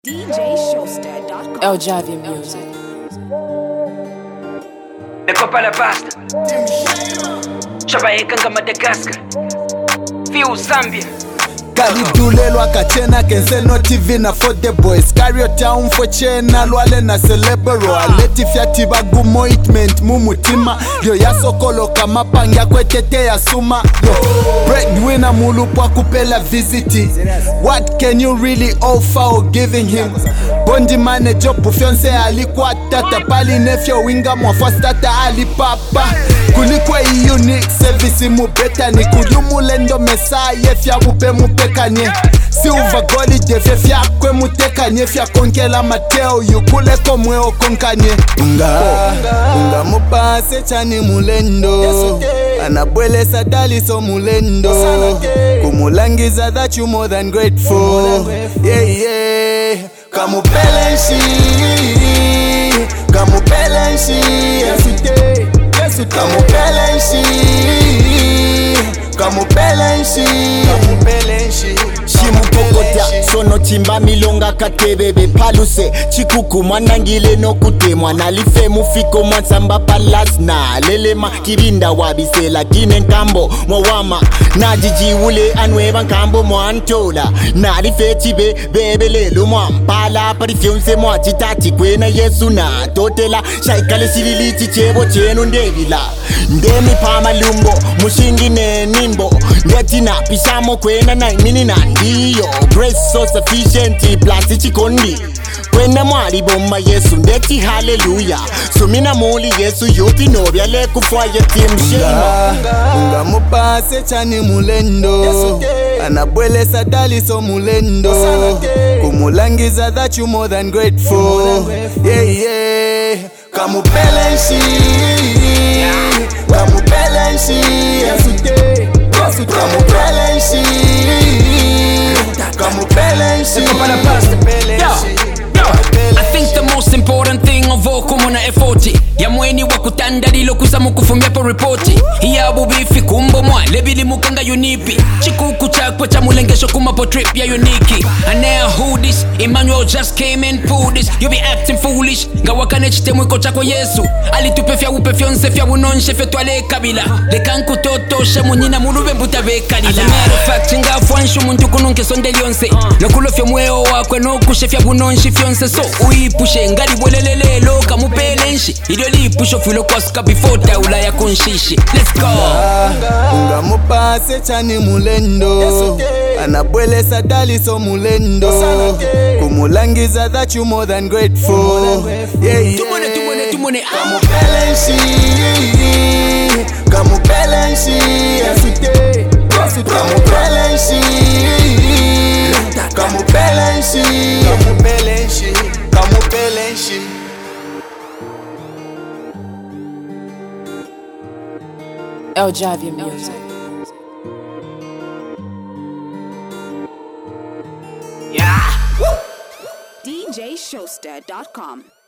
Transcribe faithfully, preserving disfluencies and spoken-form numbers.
D J Showster dot com. El Javi Music. The Copa La Pasta Shabaekanga Madagascar Fiu Zambia kalidulelwa kachena kenseno T V na for the boys Cario town for chena lwale na celebro aleti fyati bagumo itment mumutima yo yasokolo kama panga kwetete ya suma yo breadwinner mulupwa kupela visiti. What can you really offer or giving him? Bondi manager pufyonse alikuwa tata pali nefyo winga mwafwa stata alipapa kulikwe unique service mubeta ni kudumulendo mesaye fya mupe mupekanye silver gold defe fya kwe mutekanye fya konkela mateo yukule komwe okonkanye unga unga mupase chani mulendo anabwele sadali so mulendo kumulangiza that you more than grateful yeah yeah kamupelenshi kamupelenshi yasute kamupelenshi kamupelenshi kamupelenshi Shimupokota sono chimba milonga katebebe paluse chikuku mwanangile no kutemwa nalife mufiko mwansamba palasna lelema kibinda wabisela kine nkambo mwawama najiji ule anweba nkambo mwantola nalife chibe bebe lelo mwampala parifyonse mwachitati kwena yesu na totela shaikale sililichi chebo chenu ndevila ndemi pama lumbo mushingi ne nimbo ndetina pisamo kwena na imini na ndiyo grace so sufficient plus chikondi kwena mwali bomba yesu ndeti hallelujah sumina muli yesu yupi nobya le kufwaye timshema unga mupase chani mulendo anabwele sadali so mulendo kumulangiza that you more than grateful yeah yeah kamupelenshi kamupelenshi yasute kamupelenshi kamupelenshi Copa La Pasta Yo, I think the most important thing of all kumuna effort ya mweni wa kutandalilo kusamu kufumia po report ya bubifi kumbo mwa lebili mukanga unipi chikuku chakwa cha mulengesho kuma po trip ya uniki and now who this Emmanuel just came and pulled this you be acting foolish ngawakane chitemwiko chako yesu alitupe fya upe fyonse fya unonshe fe twale kabila lekanku toto she munyina mulube mbuta bekalila as a matter of fact ngafwanshu muntu kununke sonde lyonse nokulo fyo mweo wakwe nokushe fya unonshe fyonse so uipushe ngali bolelelelo kamupelenshi idio lipusho filo kwaska before taula ya kunshishi let's go unga mupase chani mulendo anabwele sadali so mulendo kumulangiza that you more than grateful yeah yeah tumone tumone tumone kamupelenshi kamupelenshi yasute kamupelenshi kamupelenshi kamupelenshi kamupelenshi El Javi Music. D J Showster dot com.